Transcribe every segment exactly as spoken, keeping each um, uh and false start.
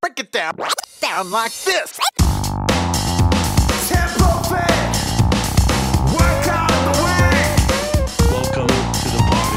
Break it down, down like this. Tempo Fit Workout of the Week. Welcome to the party.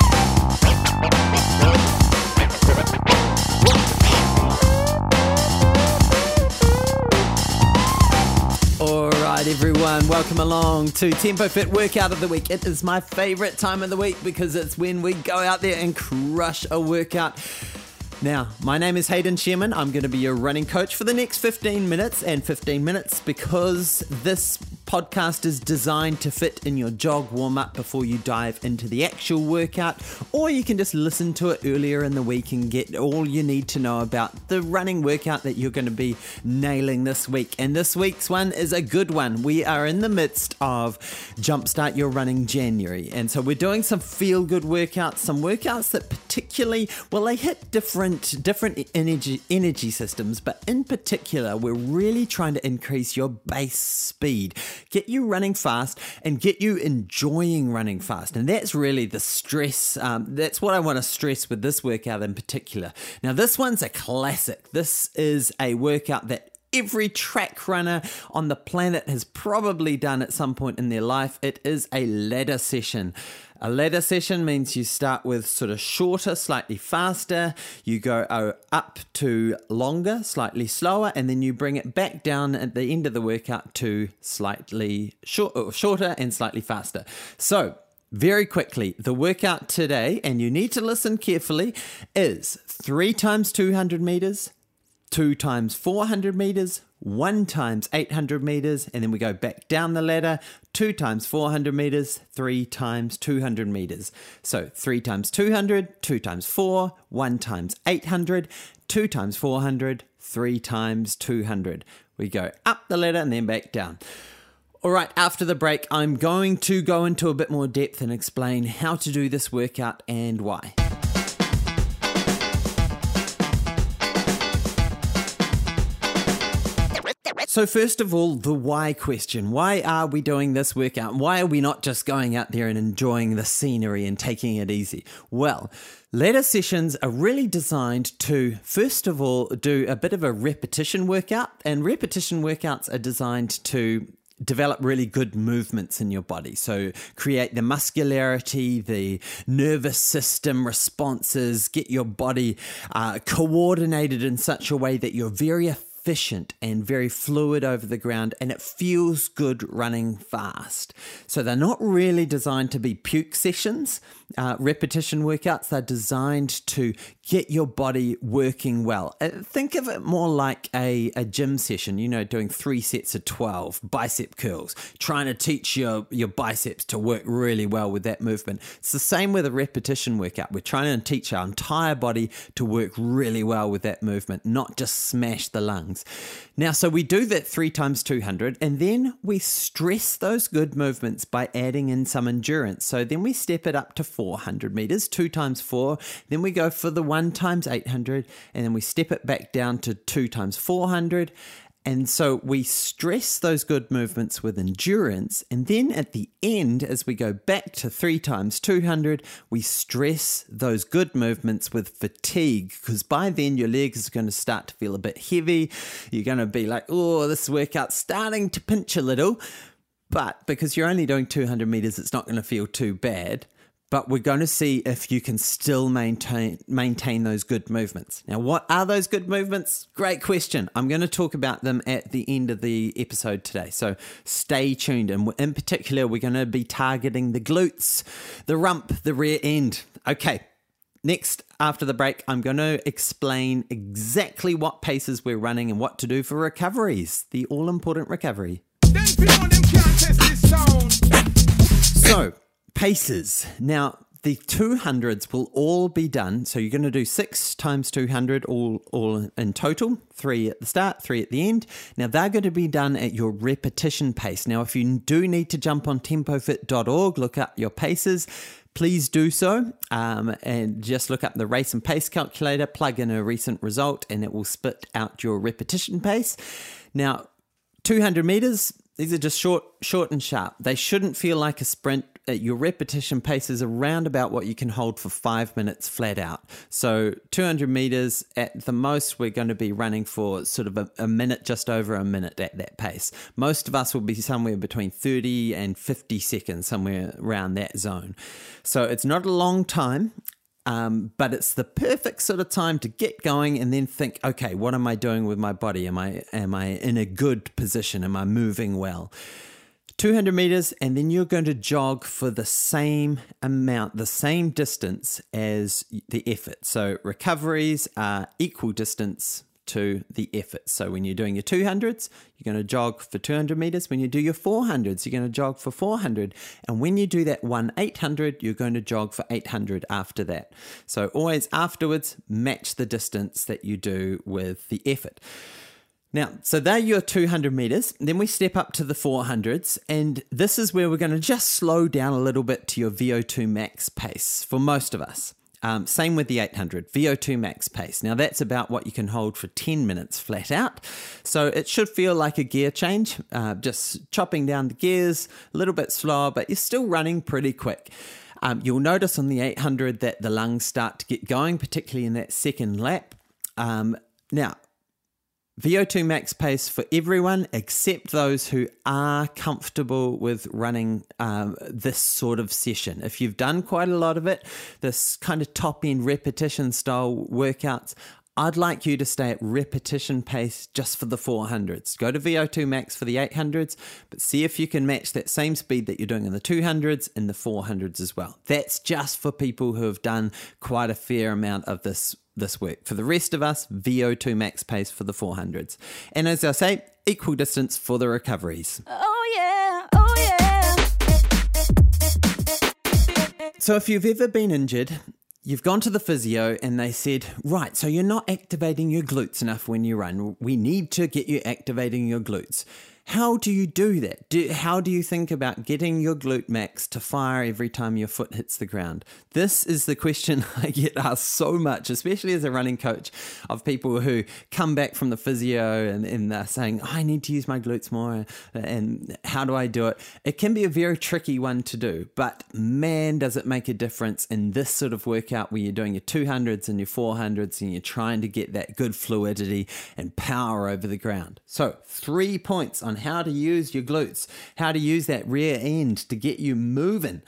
All right, everyone, welcome along to Tempo Fit Workout of the Week. It is my favorite time of the week because it's when we go out there and crush a workout. Now, my name is Hayden Sherman. I'm going to be your running coach for the next fifteen minutes and fifteen minutes because this podcast is designed to fit in your jog warm-up before you dive into the actual workout, or you can just listen to it earlier in the week and get all you need to know about the running workout that you're going to be nailing this week. And this week's one is a good one. We are in the midst of Jumpstart Your Running January, and so we're doing some feel-good workouts, some workouts that particularly, well, they hit different different energy energy systems, but in particular, we're really trying to increase your base speed, get you running fast and get you enjoying running fast. And that's really the stress. Um, that's what I want to stress with this workout in particular. Now, this one's a classic. This is a workout that every track runner on the planet has probably done at some point in their life. It is a ladder session. A ladder session means you start with sort of shorter, slightly faster, you go up to longer, slightly slower, and then you bring it back down at the end of the workout to slightly short, shorter and slightly faster. So, very quickly, the workout today, and you need to listen carefully, is three times two hundred meters, two times four hundred meters, one times eight hundred meters, and then we go back down the ladder, two times four hundred meters, three times two hundred meters. So three times two hundred, two times four, one times eight hundred, two times four hundred, three times two hundred. We go up the ladder and then back down. All right, after the break, I'm going to go into a bit more depth and explain how to do this workout and why. So first of all, the why question. Why are we doing this workout? Why are we not just going out there and enjoying the scenery and taking it easy? Well, ladder sessions are really designed to, first of all, do a bit of a repetition workout. And repetition workouts are designed to develop really good movements in your body. So create the muscularity, the nervous system responses, get your body uh, coordinated in such a way that you're very effective efficient and very fluid over the ground, and it feels good running fast. So they're not really designed to be puke sessions. Uh, repetition workouts are designed to get your body working well. Uh, think of it more like a, a gym session, you know, doing three sets of twelve bicep curls, trying to teach your, your biceps to work really well with that movement. It's the same with a repetition workout. We're trying to teach our entire body to work really well with that movement, not just smash the lungs. Now, so we do that three times two hundred, and then we stress those good movements by adding in some endurance. So then we step it up to four hundred meters, two times four. Then we go for the one times eight hundred, and then we step it back down to two times four hundred. And so we stress those good movements with endurance. And then at the end, as we go back to three times two hundred, we stress those good movements with fatigue, because by then your legs are going to start to feel a bit heavy. You're going to be like, oh, this workout's starting to pinch a little. But because you're only doing two hundred meters, it's not going to feel too bad. But we're going to see if you can still maintain maintain those good movements. Now, what are those good movements? Great question. I'm going to talk about them at the end of the episode today. So stay tuned. And in particular, we're going to be targeting the glutes, the rump, the rear end. Okay. Next, after the break, I'm going to explain exactly what paces we're running and what to do for recoveries, the all-important recovery. So, paces. Now, the two hundreds will all be done. So you're going to do six times two hundred all, all in total, three at the start, three at the end. Now, they're going to be done at your repetition pace. Now, if you do need to jump on tempo fit dot org, look up your paces, please do so. Um, and just look up the race and pace calculator, plug in a recent result, and it will spit out your repetition pace. Now, two hundred meters, these are just short, short and sharp. They shouldn't feel like a sprint. uh, your repetition pace is around about what you can hold for five minutes flat out. So two hundred meters at the most, we're going to be running for sort of a, a minute, just over a minute at that pace. Most of us will be somewhere between thirty and fifty seconds, somewhere around that zone. So it's not a long time. Um, but it's the perfect sort of time to get going and then think, okay, what am I doing with my body? Am I am I in a good position? Am I moving well? two hundred meters, and then you're going to jog for the same amount, the same distance as the effort. So recoveries are equal distance to the effort. So when you're doing your two hundreds, you're going to jog for two hundred meters. When you do your four hundreds, you're going to jog for four hundred. And when you do that one eight hundred, you're going to jog for eight hundred after that. So always afterwards, match the distance that you do with the effort. Now, so they're your two hundred meters. Then we step up to the four hundreds. And this is where we're going to just slow down a little bit to your V O two max pace for most of us. Um, same with the eight hundred, V O two max pace. Now that's about what you can hold for ten minutes flat out. So it should feel like a gear change, uh, just chopping down the gears, a little bit slower, but you're still running pretty quick. Um, you'll notice on the eight hundred that the lungs start to get going, particularly in that second lap. Um, now, V O two max pace for everyone except those who are comfortable with running um, this sort of session. If you've done quite a lot of it, this kind of top end repetition style workouts, I'd like you to stay at repetition pace just for the four hundreds. Go to V O two max for the eight hundreds, but see if you can match that same speed that you're doing in the two hundreds and the four hundreds as well. That's just for people who have done quite a fair amount of this this work. For the rest of us, V O two max pace for the four hundreds. And as I say, equal distance for the recoveries. Oh yeah, oh yeah. So if you've ever been injured, you've gone to the physio and they said, right, so you're not activating your glutes enough when you run. We need to get you activating your glutes. How do you do that? Do, how do you think about getting your glute max to fire every time your foot hits the ground? This is the question I get asked so much, especially as a running coach, of people who come back from the physio and, and they're saying, I need to use my glutes more, and how do I do it? It can be a very tricky one to do, but man, does it make a difference in this sort of workout where you're doing your two hundreds and your four hundreds and you're trying to get that good fluidity and power over the ground. So three points on how to use your glutes, how to use that rear end to get you moving.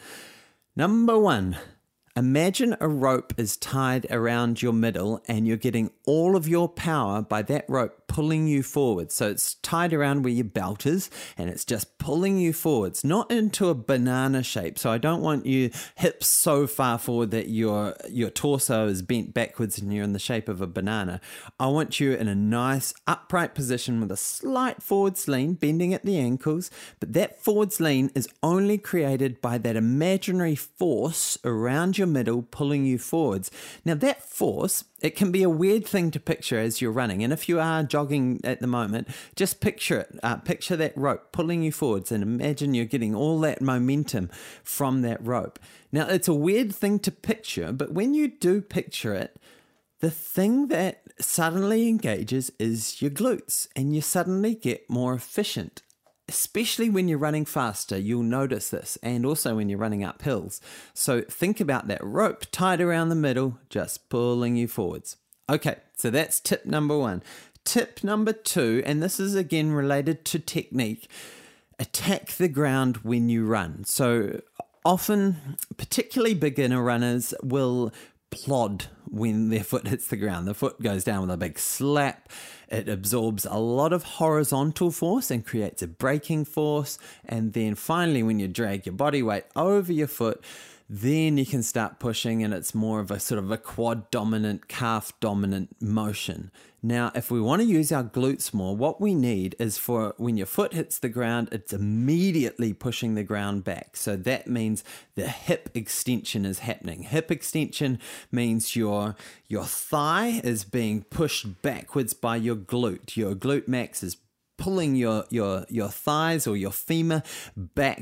Number one, imagine a rope is tied around your middle and you're getting all of your power by that rope pulling you forward. So it's tied around where your belt is and it's just pulling you forwards, not into a banana shape. So I don't want you hips so far forward that your your torso is bent backwards and you're in the shape of a banana. I want you in a nice upright position with a slight forwards lean, bending at the ankles, but that forwards lean is only created by that imaginary force around your middle pulling you forwards. Now that force, it can be a weird thing to picture as you're running. And if you are jogging at the moment, just picture it. Uh, picture that rope pulling you forwards and imagine you're getting all that momentum from that rope. Now, it's a weird thing to picture, but when you do picture it, the thing that suddenly engages is your glutes and you suddenly get more efficient. Especially when you're running faster, you'll notice this, and also when you're running up hills. So think about that rope tied around the middle, just pulling you forwards. Okay, so that's tip number one. Tip number two, and this is again related to technique, attack the ground when you run. So often, particularly beginner runners will plod when their foot hits the ground. The foot goes down with a big slap. It absorbs a lot of horizontal force and creates a braking force. And then finally, when you drag your body weight over your foot, then you can start pushing and it's more of a sort of a quad dominant, calf dominant motion. Now, if we want to use our glutes more, what we need is for when your foot hits the ground, it's immediately pushing the ground back. So that means the hip extension is happening. Hip extension means your, your thigh is being pushed backwards by your glute. Your glute max is pulling your, your, your thighs or your femur back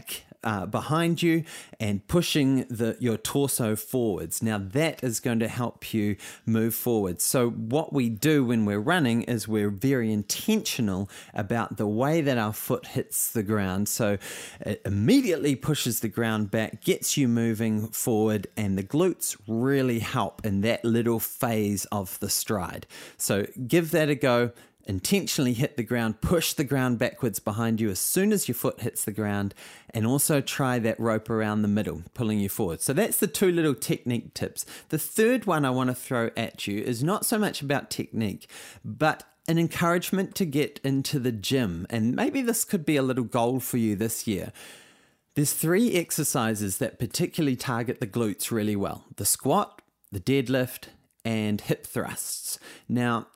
uh, behind you and pushing the your torso forwards. Now that is going to help you move forward. So what we do when we're running is we're very intentional about the way that our foot hits the ground. So it immediately pushes the ground back, gets you moving forward, and the glutes really help in that little phase of the stride. So give that a go. Intentionally hit the ground, push the ground backwards behind you as soon as your foot hits the ground, and also try that rope around the middle, pulling you forward. So that's the two little technique tips. The third one I want to throw at you is not so much about technique, but an encouragement to get into the gym. And maybe this could be a little goal for you this year. There's three exercises that particularly target the glutes really well: the squat, the deadlift, and hip thrusts. Now,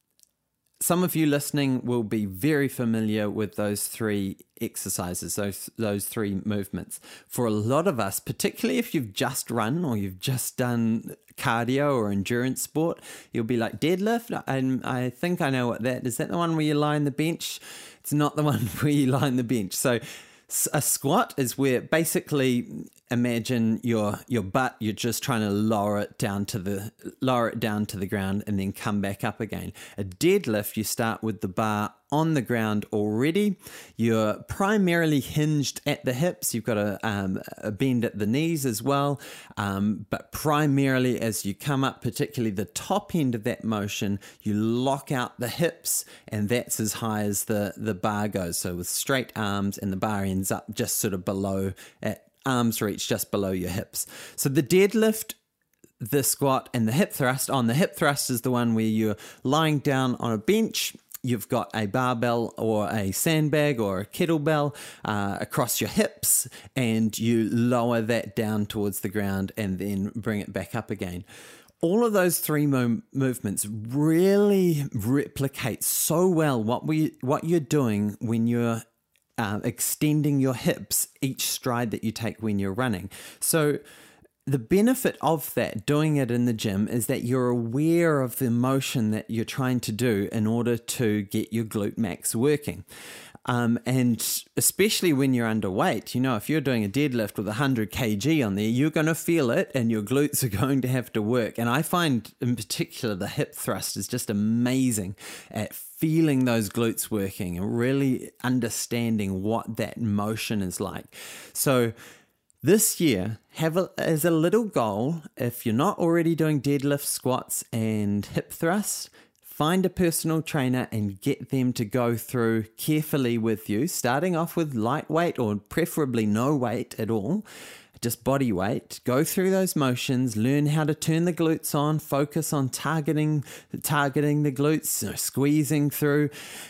some of you listening will be very familiar with those three exercises, those those three movements. For a lot of us, particularly if you've just run or you've just done cardio or endurance sport, you'll be like, deadlift? And I think I know what that is. Is that the one where you lie on the bench? It's not the one where you lie on the bench. So a squat is where basically imagine your your butt, you're just trying to lower it down to the lower it down to the ground and then come back up again. A deadlift, you start with the bar on the ground already. You're primarily hinged at the hips. You've got a, um, a bend at the knees as well. Um, but primarily as you come up, particularly the top end of that motion, you lock out the hips, and that's as high as the, the bar goes. So with straight arms, and the bar ends up just sort of below, at arm's reach, just below your hips. So the deadlift, the squat, and the hip thrust. On the hip thrust is the one where you're lying down on a bench. You've got a barbell or a sandbag or a kettlebell uh, across your hips, and you lower that down towards the ground and then bring it back up again. All of those three mo- movements really replicate so well what we what you're doing when you're uh, extending your hips each stride that you take when you're running. So the benefit of that, doing it in the gym, is that you're aware of the motion that you're trying to do in order to get your glute max working. Um, and especially when you're underweight, you know, if you're doing a deadlift with one hundred kilograms on there, you're going to feel it and your glutes are going to have to work. And I find in particular the hip thrust is just amazing at feeling those glutes working and really understanding what that motion is like. So this year, have a, as a little goal, if you're not already doing deadlifts, squats, and hip thrusts, find a personal trainer and get them to go through carefully with you, starting off with lightweight or preferably no weight at all, just body weight. Go through those motions, learn how to turn the glutes on, focus on targeting targeting the glutes, you know, squeezing through,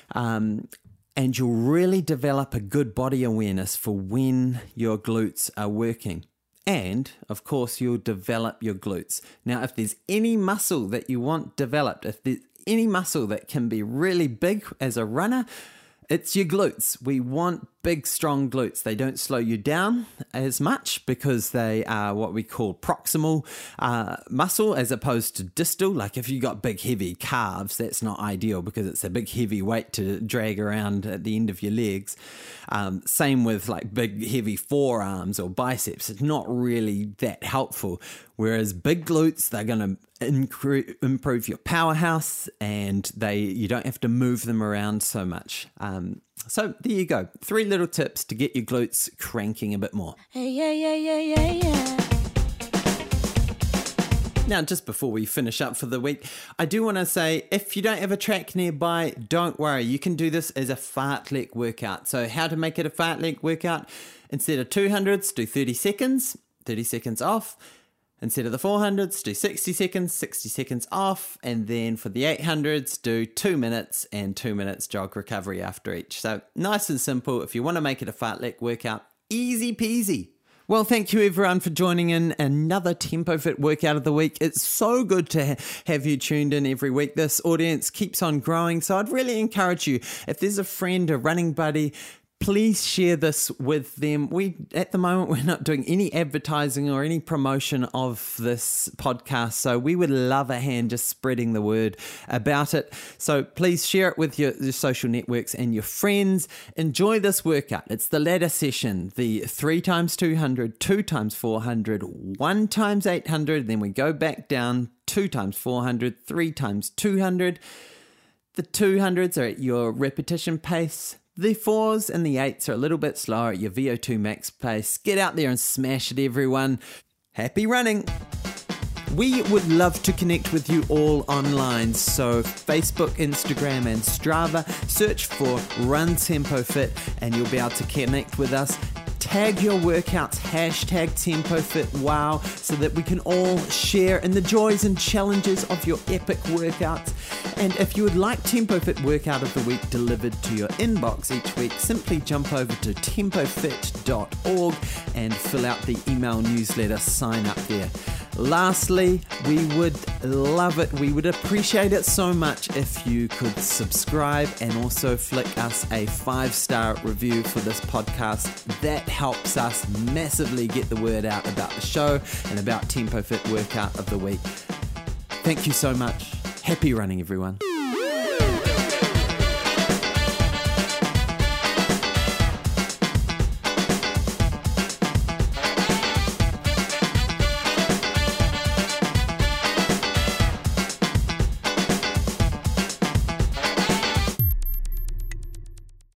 um, and you'll really develop a good body awareness for when your glutes are working. And, of course, you'll develop your glutes. Now, if there's any muscle that you want developed, if there's any muscle that can be really big as a runner, it's your glutes. We want big, strong glutes. They don't slow you down as much because they are what we call proximal uh, muscle as opposed to distal. Like if you got big, heavy calves, that's not ideal because it's a big, heavy weight to drag around at the end of your legs. Um, same with like big, heavy forearms or biceps. It's not really that helpful. Whereas big glutes, they're going to incre- improve your powerhouse and they you don't have to move them around so much. Um, so there you go. Three little tips to get your glutes cranking a bit more. Hey, yeah, yeah, yeah, yeah, yeah. Now, just before we finish up for the week, I do want to say, if you don't have a track nearby, don't worry. You can do this as a fartlek workout. So how to make it a fartlek workout? Instead of two hundreds, do thirty seconds, thirty seconds off. Instead of the four hundreds, do sixty seconds, sixty seconds off. And then for the eight hundreds, do two minutes and two minutes jog recovery after each. So nice and simple. If you want to make it a fartlek workout, easy peasy. Well, thank you everyone for joining in another Tempo Fit workout of the week. It's so good to ha- have you tuned in every week. This audience keeps on growing. So I'd really encourage you, if there's a friend, a running buddy, please share this with them. We, at the moment, we're not doing any advertising or any promotion of this podcast, so we would love a hand just spreading the word about it. So please share it with your, your social networks and your friends. Enjoy this workout. It's the ladder session, the three times two hundred, two times four hundred, one times eight hundred, then we go back down, two times four hundred, three times two hundred. The two hundreds are at your repetition pace. The fours and the eights are a little bit slower at your V O two max pace. Get out there and smash it, everyone. Happy running. We would love to connect with you all online, so Facebook, Instagram and Strava, search for Run Tempo Fit and you'll be able to connect with us. Tag your workouts, hashtag TempoFitWow, so that we can all share in the joys and challenges of your epic workouts. And if you would like TempoFit Workout of the Week delivered to your inbox each week, simply jump over to tempo fit dot org and fill out the email newsletter, sign up there. Lastly, we would love it, we would appreciate it so much if you could subscribe and also flick us a five-star review for this podcast. That helps us massively get the word out about the show and about TempoFit Workout of the Week. Thank you so much. Happy running, everyone.